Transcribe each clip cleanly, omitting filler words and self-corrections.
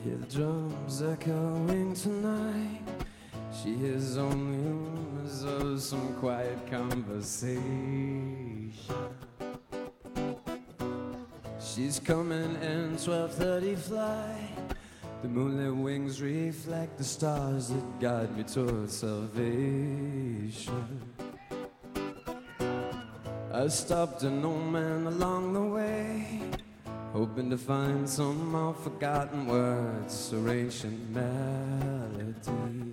Hear the drums echoing tonight. She hears only rumors of some quiet conversation. She's coming in 12:30 flight. The moonlit wings reflect the stars that guide me towards salvation. I stopped an old man along the way, hoping to find some oft forgotten words or ancient melody.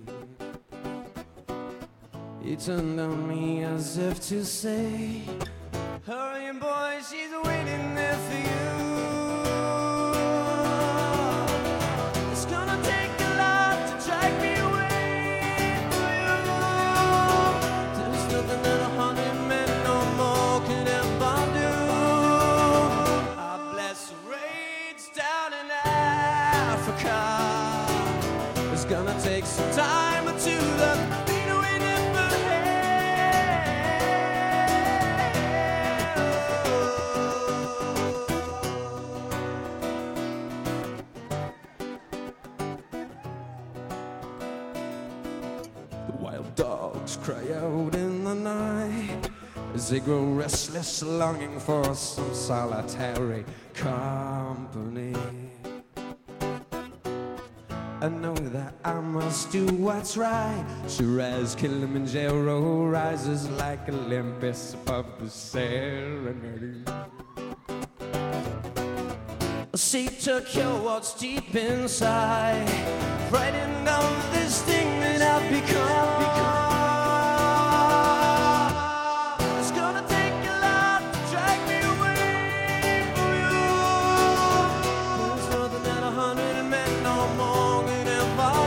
He turned on me as if to say, hurry boy, she's waiting there for you. It's gonna take a lot to drag me away from you. There's nothing that 100 men no more can ever do. I bless the raids down in Africa. It's gonna take some time to the dogs cry out in the night as they grow restless, longing for some solitary company. I know that I must do what's right, sure as Kilimanjaro rises like Olympus above the Serengeti. See, Tokyo, what's deep inside, frightened of this thing that I've become. It's gonna take a lot to drag me away from you. There's nothing that 100 men no more can ever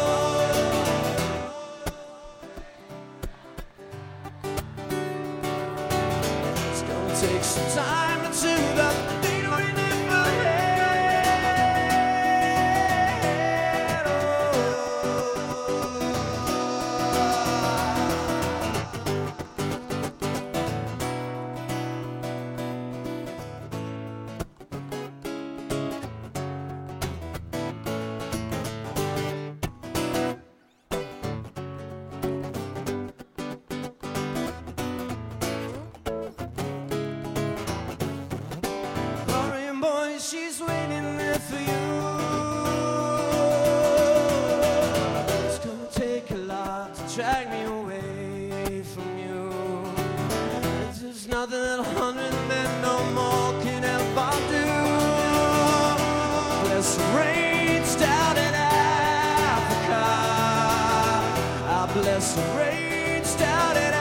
do. It's gonna take some time to the she's waiting there for you. It's gonna take a lot to drag me away from you. There's nothing that 100 men no more can ever do. There's rains down in Africa. I bless the rains down in Africa.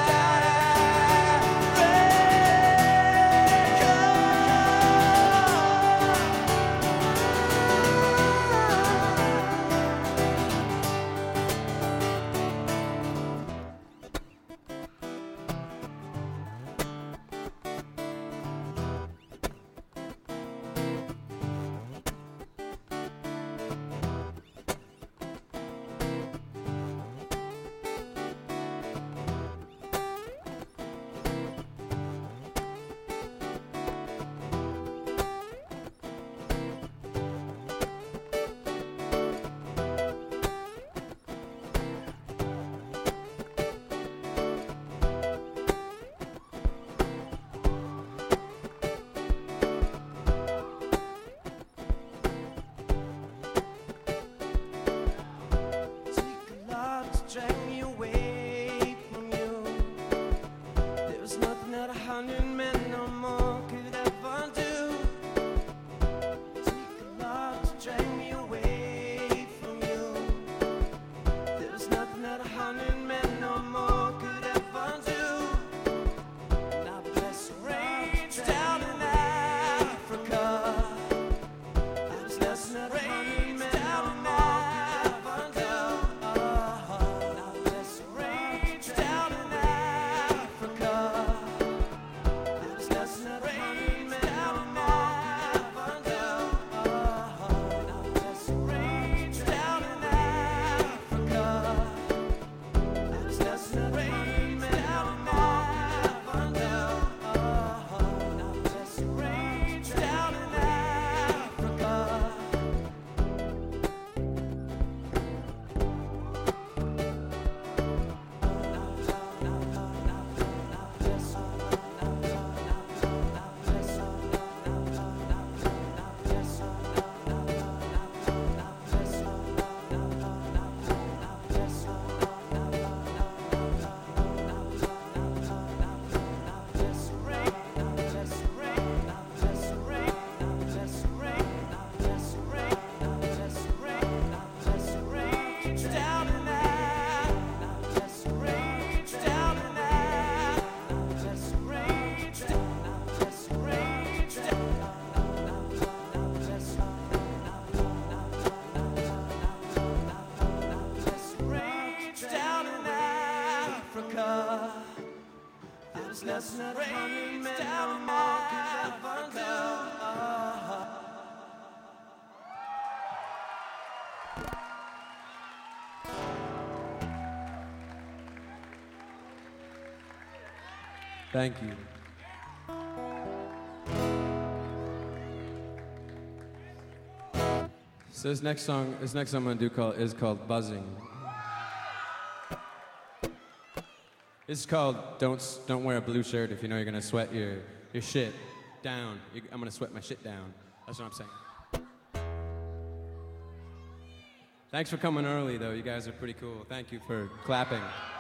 There's less rain down in Africa. Thank you. So this next song I'm gonna do is called Buzzing. It's called Don't Wear a Blue Shirt if you know you're gonna sweat your shit down. I'm gonna sweat my shit down. That's what I'm saying. Thanks for coming early though. You guys are pretty cool. Thank you for clapping.